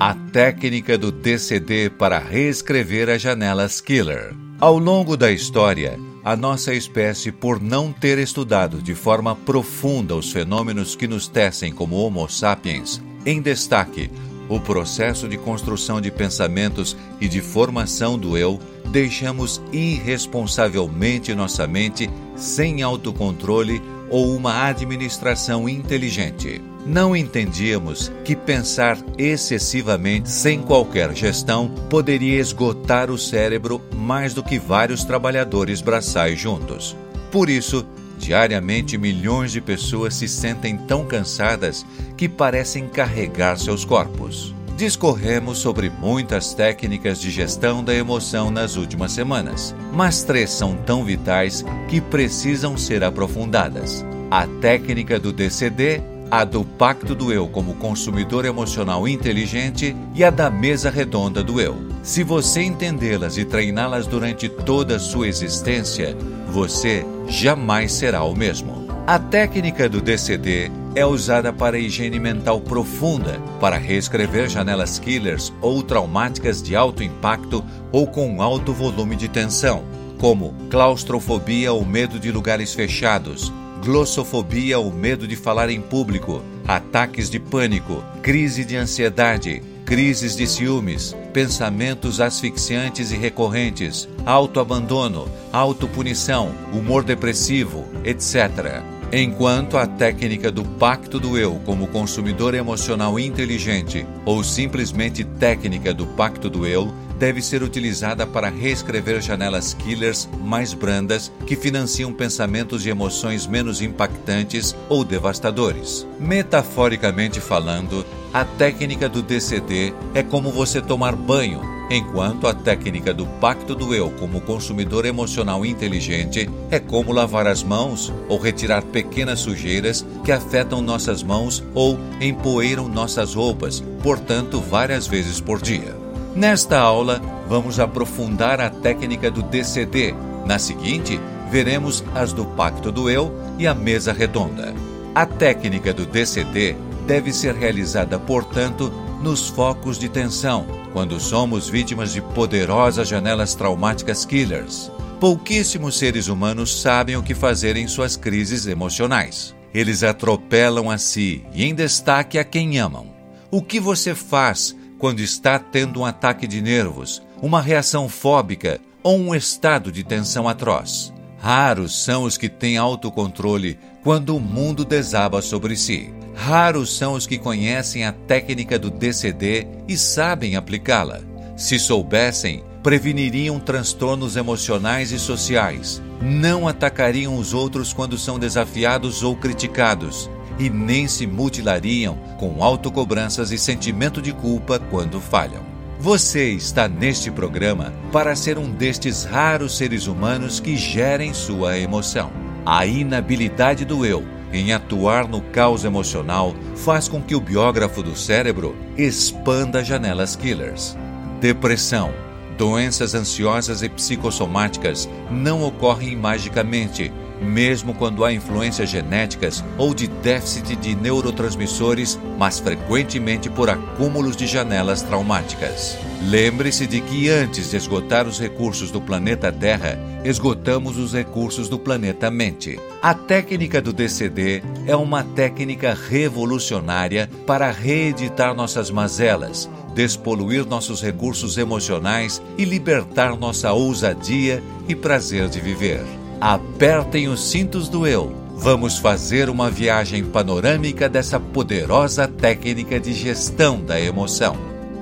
A técnica do DCD para reescrever as janelas Killer. Ao longo da história, a nossa espécie, por não ter estudado de forma profunda os fenômenos que nos tecem como Homo sapiens, em destaque o processo de construção de pensamentos e de formação do eu, deixamos irresponsavelmente nossa mente sem autocontrole ou uma administração inteligente. Não entendíamos que pensar excessivamente sem qualquer gestão poderia esgotar o cérebro mais do que vários trabalhadores braçais juntos. Por isso, diariamente milhões de pessoas se sentem tão cansadas que parecem carregar seus corpos. Discorremos sobre muitas técnicas de gestão da emoção nas últimas semanas, mas 3 são tão vitais que precisam ser aprofundadas: a técnica do DCD, a do Pacto do Eu como consumidor emocional inteligente e a da mesa redonda do eu. Se você entendê-las e treiná-las durante toda a sua existência, você jamais será o mesmo. A técnica do DCD é usada para higiene mental profunda, para reescrever janelas killers ou traumáticas de alto impacto ou com alto volume de tensão, como claustrofobia ou medo de lugares fechados, glossofobia ou medo de falar em público, ataques de pânico, crise de ansiedade, crises de ciúmes, pensamentos asfixiantes e recorrentes, autoabandono, autopunição, humor depressivo, etc. Enquanto a técnica do Pacto do Eu como consumidor emocional inteligente ou simplesmente técnica do Pacto do Eu deve ser utilizada para reescrever janelas killers mais brandas que financiam pensamentos e emoções menos impactantes ou devastadores. Metaforicamente falando, a técnica do DCD é como você tomar banho, enquanto a técnica do Pacto do Eu como consumidor emocional inteligente é como lavar as mãos ou retirar pequenas sujeiras que afetam nossas mãos ou empoeiram nossas roupas, portanto, várias vezes por dia. Nesta aula, vamos aprofundar a técnica do DCD. Na seguinte, veremos as do Pacto do Eu e a mesa redonda. A técnica do DCD deve ser realizada, portanto, nos focos de tensão, quando somos vítimas de poderosas janelas traumáticas killers. Pouquíssimos seres humanos sabem o que fazer em suas crises emocionais. Eles atropelam a si e, em destaque, a quem amam. O que você faz quando está tendo um ataque de nervos, uma reação fóbica ou um estado de tensão atroz? Raros são os que têm autocontrole quando o mundo desaba sobre si. Raros são os que conhecem a técnica do DCD e sabem aplicá-la. Se soubessem, preveniriam transtornos emocionais e sociais, não atacariam os outros quando são desafiados ou criticados, e nem se mutilariam com autocobranças e sentimento de culpa quando falham. Você está neste programa para ser um destes raros seres humanos que gerem sua emoção. A inabilidade do eu em atuar no caos emocional faz com que o biógrafo do cérebro expanda janelas killers. Depressão, doenças ansiosas e psicossomáticas não ocorrem magicamente, mesmo quando há influências genéticas ou de déficit de neurotransmissores, mas frequentemente por acúmulos de janelas traumáticas. Lembre-se de que antes de esgotar os recursos do planeta Terra, esgotamos os recursos do planeta Mente. A técnica do DCD é uma técnica revolucionária para reeditar nossas mazelas, despoluir nossos recursos emocionais e libertar nossa ousadia e prazer de viver. Apertem os cintos do eu. Vamos fazer uma viagem panorâmica dessa poderosa técnica de gestão da emoção.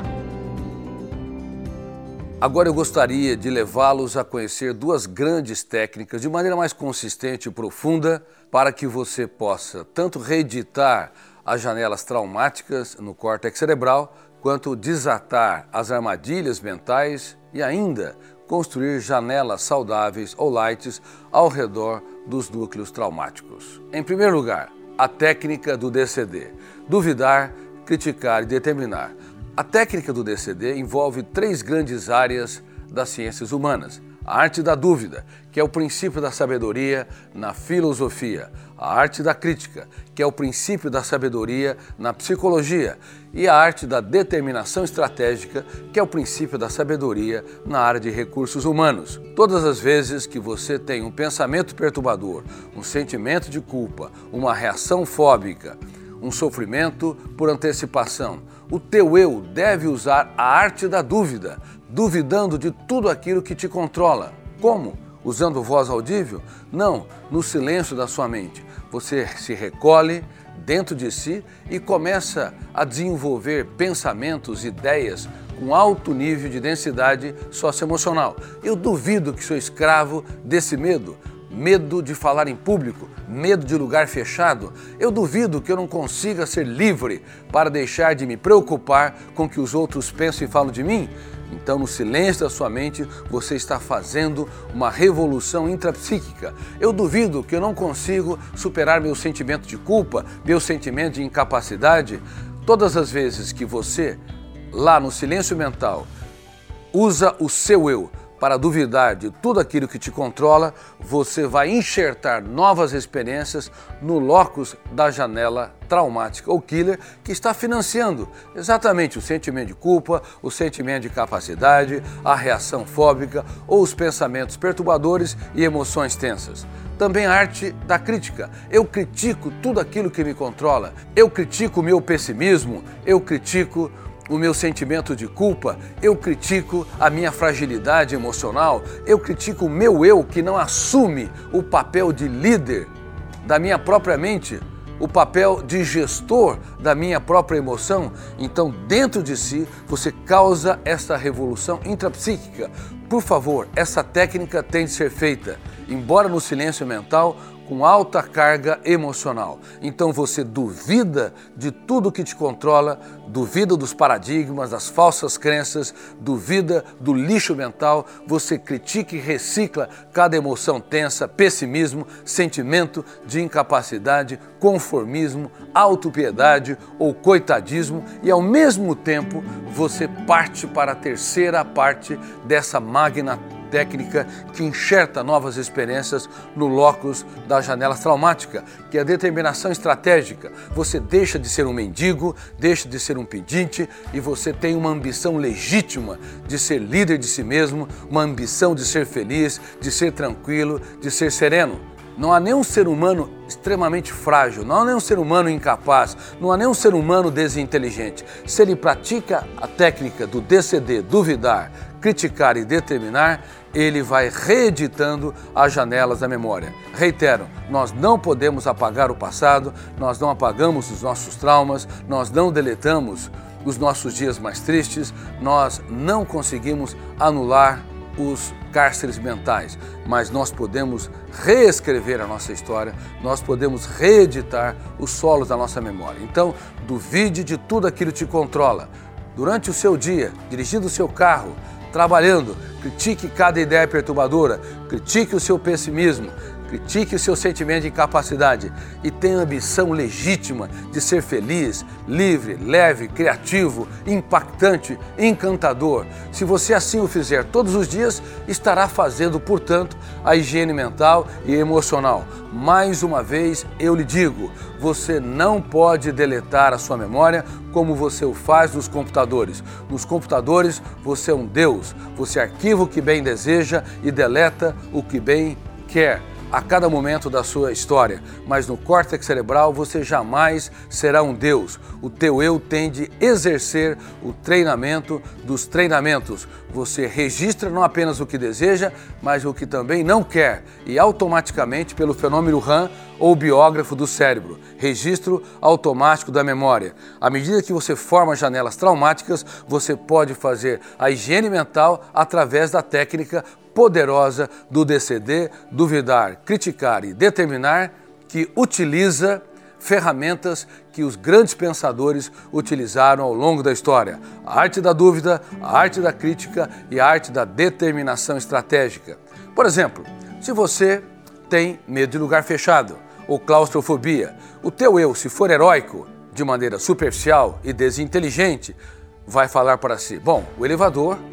Agora eu gostaria de levá-los a conhecer 2 grandes técnicas de maneira mais consistente e profunda para que você possa tanto reeditar as janelas traumáticas no córtex cerebral, quanto desatar as armadilhas mentais e ainda construir janelas saudáveis ou lights ao redor dos núcleos traumáticos. Em primeiro lugar, a técnica do DCD: duvidar, criticar e determinar. A técnica do DCD envolve 3 grandes áreas das ciências humanas: a arte da dúvida, que é o princípio da sabedoria na filosofia, a arte da crítica, que é o princípio da sabedoria na psicologia, e a arte da determinação estratégica, que é o princípio da sabedoria na área de recursos humanos. Todas as vezes que você tem um pensamento perturbador, um sentimento de culpa, uma reação fóbica, um sofrimento por antecipação, o teu eu deve usar a arte da dúvida, duvidando de tudo aquilo que te controla. Como? Usando voz audível? Não, no silêncio da sua mente. Você se recolhe dentro de si e começa a desenvolver pensamentos, ideias com alto nível de densidade socioemocional. Eu duvido que sou escravo desse medo. Medo de falar em público, medo de lugar fechado. Eu duvido que eu não consiga ser livre para deixar de me preocupar com o que os outros pensam e falam de mim. Então, no silêncio da sua mente, você está fazendo uma revolução intrapsíquica. Eu duvido que eu não consigo superar meu sentimento de culpa, meu sentimento de incapacidade. Todas as vezes que você, lá no silêncio mental, usa o seu eu para duvidar de tudo aquilo que te controla, você vai enxertar novas experiências no locus da janela traumática ou killer que está financiando exatamente o sentimento de culpa, o sentimento de capacidade, a reação fóbica ou os pensamentos perturbadores e emoções tensas. Também a arte da crítica. Eu critico tudo aquilo que me controla. Eu critico o meu pessimismo, eu critico o meu sentimento de culpa, eu critico a minha fragilidade emocional, eu critico o meu eu que não assume o papel de líder da minha própria mente, o papel de gestor da minha própria emoção. Então, dentro de si, você causa essa revolução intrapsíquica. Por favor, essa técnica tem de ser feita, embora no silêncio mental, com alta carga emocional. Então você duvida de tudo que te controla, duvida dos paradigmas, das falsas crenças, duvida do lixo mental, você critica e recicla cada emoção tensa, pessimismo, sentimento de incapacidade, conformismo, autopiedade ou coitadismo e ao mesmo tempo você parte para a terceira parte dessa magna técnica que enxerta novas experiências no locus da janela traumática, que é a determinação estratégica. Você deixa de ser um mendigo, deixa de ser um pedinte e você tem uma ambição legítima de ser líder de si mesmo, uma ambição de ser feliz, de ser tranquilo, de ser sereno. Não há nenhum ser humano extremamente frágil, não há nenhum ser humano incapaz, não há nenhum ser humano desinteligente. Se ele pratica a técnica do DCD, duvidar, criticar e determinar, ele vai reeditando as janelas da memória. Reitero, nós não podemos apagar o passado, nós não apagamos os nossos traumas, nós não deletamos os nossos dias mais tristes, nós não conseguimos anular os cárceres mentais, mas nós podemos reescrever a nossa história, nós podemos reeditar os solos da nossa memória. Então, duvide de tudo aquilo que te controla. Durante o seu dia, dirigindo o seu carro, trabalhando, critique cada ideia perturbadora, critique o seu pessimismo, critique o seu sentimento de incapacidade e tenha a ambição legítima de ser feliz, livre, leve, criativo, impactante, encantador. Se você assim o fizer todos os dias, estará fazendo, portanto, a higiene mental e emocional. Mais uma vez, eu lhe digo, você não pode deletar a sua memória como você o faz nos computadores. Nos computadores, você é um Deus, você arquiva o que bem deseja e deleta o que bem quer a cada momento da sua história, mas no córtex cerebral você jamais será um Deus. O teu eu tem de exercer o treinamento dos treinamentos. Você registra não apenas o que deseja, mas o que também não quer e automaticamente pelo fenômeno RAM ou biógrafo do cérebro, registro automático da memória. À medida que você forma janelas traumáticas, você pode fazer a higiene mental através da técnica poderosa do DCD, duvidar, criticar e determinar, que utiliza ferramentas que os grandes pensadores utilizaram ao longo da história. A arte da dúvida, a arte da crítica e a arte da determinação estratégica. Por exemplo, se você tem medo de lugar fechado ou claustrofobia, o teu eu, se for heróico, de maneira superficial e desinteligente, vai falar para si, bom, o elevador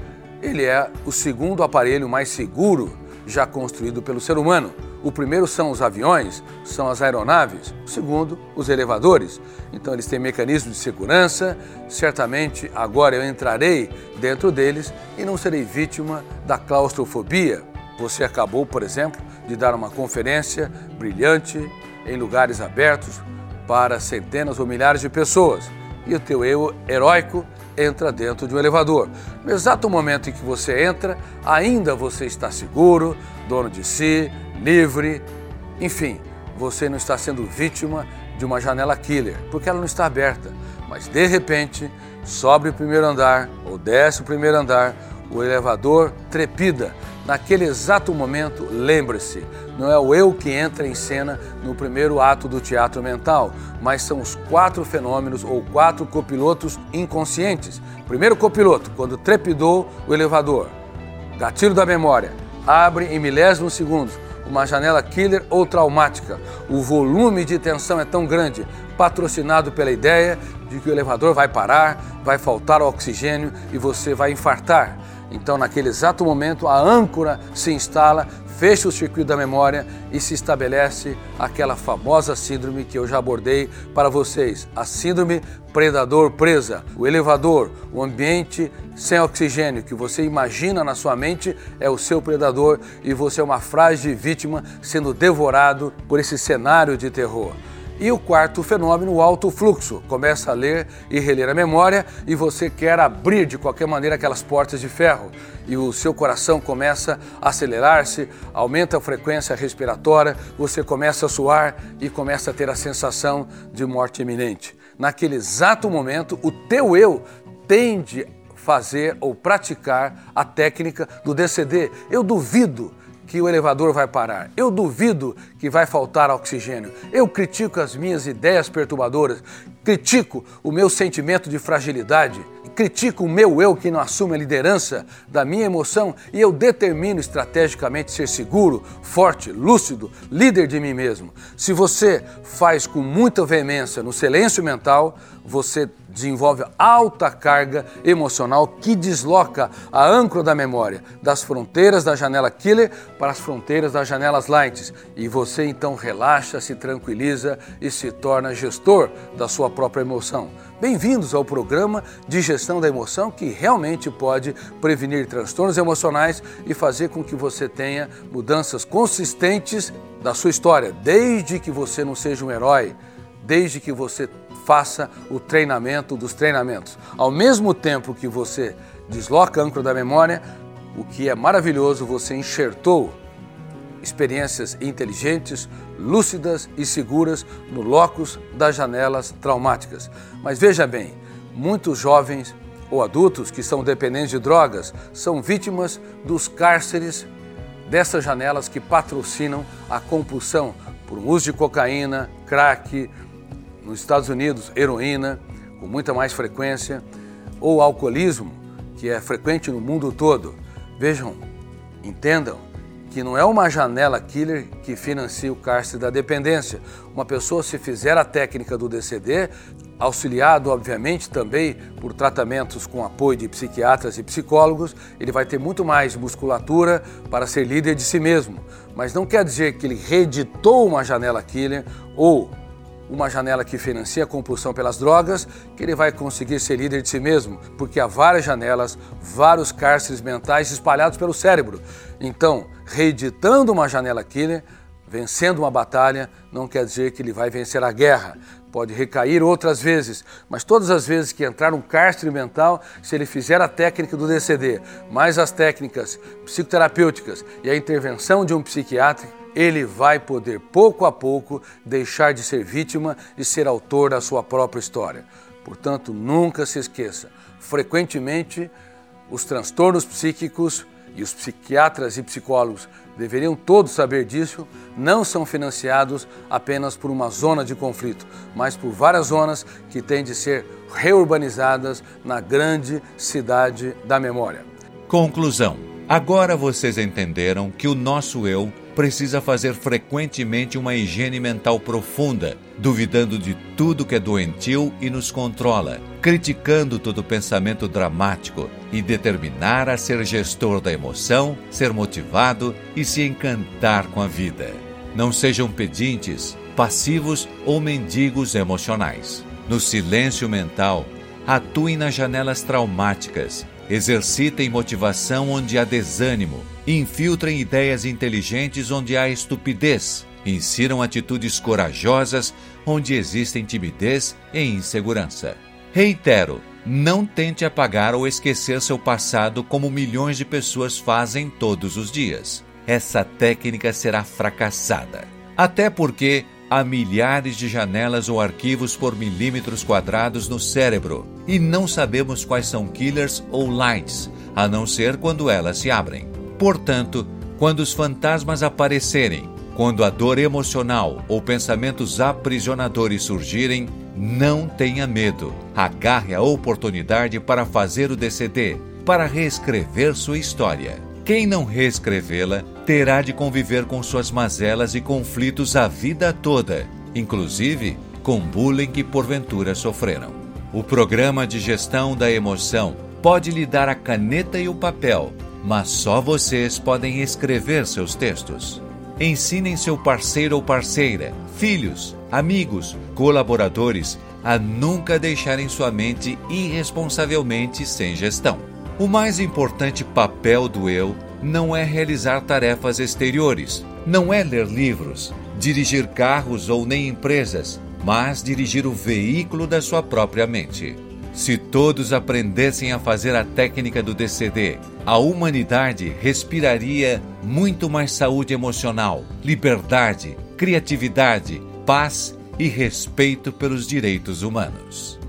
ele é o segundo aparelho mais seguro já construído pelo ser humano. O primeiro são os aviões, são as aeronaves. O segundo, os elevadores. Então eles têm mecanismos de segurança. Certamente agora eu entrarei dentro deles e não serei vítima da claustrofobia. Você acabou, por exemplo, de dar uma conferência brilhante em lugares abertos para centenas ou milhares de pessoas. E o teu eu heróico entra dentro de um elevador. No exato momento em que você entra, ainda você está seguro, dono de si, livre, enfim, você não está sendo vítima de uma janela killer, porque ela não está aberta. Mas de repente, sobe o primeiro andar ou desce o primeiro andar, o elevador trepida. Naquele exato momento, lembre-se, não é o eu que entra em cena no primeiro ato do teatro mental, mas são os 4 fenômenos ou 4 copilotos inconscientes. Primeiro copiloto, quando trepidou o elevador, gatilho da memória, abre em milésimos segundos uma janela killer ou traumática. O volume de tensão é tão grande, patrocinado pela ideia de que o elevador vai parar, vai faltar oxigênio e você vai infartar. Então, naquele exato momento, a âncora se instala, fecha o circuito da memória e se estabelece aquela famosa síndrome que eu já abordei para vocês, a síndrome predador-presa. O elevador, o ambiente sem oxigênio que você imagina na sua mente é o seu predador e você é uma frágil vítima sendo devorado por esse cenário de terror. E o quarto fenômeno, o alto fluxo. Começa a ler e reler a memória e você quer abrir de qualquer maneira aquelas portas de ferro. E o seu coração começa a acelerar-se, aumenta a frequência respiratória, você começa a suar e começa a ter a sensação de morte iminente. Naquele exato momento, o teu eu tende a fazer ou praticar a técnica do DCD. Eu duvido que o elevador vai parar. Eu duvido que vai faltar oxigênio. Eu critico as minhas ideias perturbadoras, critico o meu sentimento de fragilidade, critico o meu eu que não assume a liderança da minha emoção e eu determino estrategicamente ser seguro, forte, lúcido, líder de mim mesmo. Se você faz com muita veemência no silêncio mental, você desenvolve alta carga emocional que desloca a âncora da memória das fronteiras da janela killer para as fronteiras das janelas light. E você então relaxa, se tranquiliza e se torna gestor da sua própria emoção. Bem-vindos ao programa de gestão da emoção que realmente pode prevenir transtornos emocionais e fazer com que você tenha mudanças consistentes da sua história, desde que você não seja um herói, desde que você faça o treinamento dos treinamentos. Ao mesmo tempo que você desloca a âncora da memória, o que é maravilhoso, você enxertou experiências inteligentes, lúcidas e seguras no locus das janelas traumáticas. Mas veja bem, muitos jovens ou adultos que são dependentes de drogas são vítimas dos cárceres dessas janelas que patrocinam a compulsão por uso de cocaína, crack, nos Estados Unidos, heroína, com muita mais frequência, ou alcoolismo, que é frequente no mundo todo. Vejam, entendam que não é uma janela killer que financia o cárcere da dependência. Uma pessoa, se fizer a técnica do DCD, auxiliado, obviamente, também por tratamentos com apoio de psiquiatras e psicólogos, ele vai ter muito mais musculatura para ser líder de si mesmo. Mas não quer dizer que ele reeditou uma janela killer ou uma janela que financia a compulsão pelas drogas, que ele vai conseguir ser líder de si mesmo, porque há várias janelas, vários cárceres mentais espalhados pelo cérebro. Então, reeditando uma janela killer, vencendo uma batalha, não quer dizer que ele vai vencer a guerra. Pode recair outras vezes, mas todas as vezes que entrar um cárcere mental, se ele fizer a técnica do DCD, mais as técnicas psicoterapêuticas e a intervenção de um psiquiatra, ele vai poder, pouco a pouco, deixar de ser vítima e ser autor da sua própria história. Portanto, nunca se esqueça, frequentemente, os transtornos psíquicos e os psiquiatras e psicólogos deveriam todos saber disso, não são financiados apenas por uma zona de conflito, mas por várias zonas que têm de ser reurbanizadas na grande cidade da memória. Conclusão. Agora vocês entenderam que o nosso eu precisa fazer frequentemente uma higiene mental profunda, duvidando de tudo que é doentio e nos controla, criticando todo pensamento dramático e determinar a ser gestor da emoção, ser motivado e se encantar com a vida. Não sejam pedintes, passivos ou mendigos emocionais. No silêncio mental, atuem nas janelas traumáticas, exercitem motivação onde há desânimo, infiltrem ideias inteligentes onde há estupidez, insiram atitudes corajosas onde existem timidez e insegurança. Reitero, não tente apagar ou esquecer seu passado como milhões de pessoas fazem todos os dias. Essa técnica será fracassada. Até porque há milhares de janelas ou arquivos por milímetros quadrados no cérebro e não sabemos quais são killers ou lights, a não ser quando elas se abrem. Portanto, quando os fantasmas aparecerem, quando a dor emocional ou pensamentos aprisionadores surgirem, não tenha medo. Agarre a oportunidade para fazer o DCD, para reescrever sua história. Quem não reescrevê-la terá de conviver com suas mazelas e conflitos a vida toda, inclusive com bullying que porventura sofreram. O programa de gestão da emoção pode lhe dar a caneta e o papel, mas só vocês podem escrever seus textos. Ensinem seu parceiro ou parceira, filhos, amigos, colaboradores a nunca deixarem sua mente irresponsavelmente sem gestão. O mais importante papel do eu não é realizar tarefas exteriores, não é ler livros, dirigir carros ou nem empresas, mas dirigir o veículo da sua própria mente. Se todos aprendessem a fazer a técnica do DCD, a humanidade respiraria muito mais saúde emocional, liberdade, criatividade, paz e respeito pelos direitos humanos.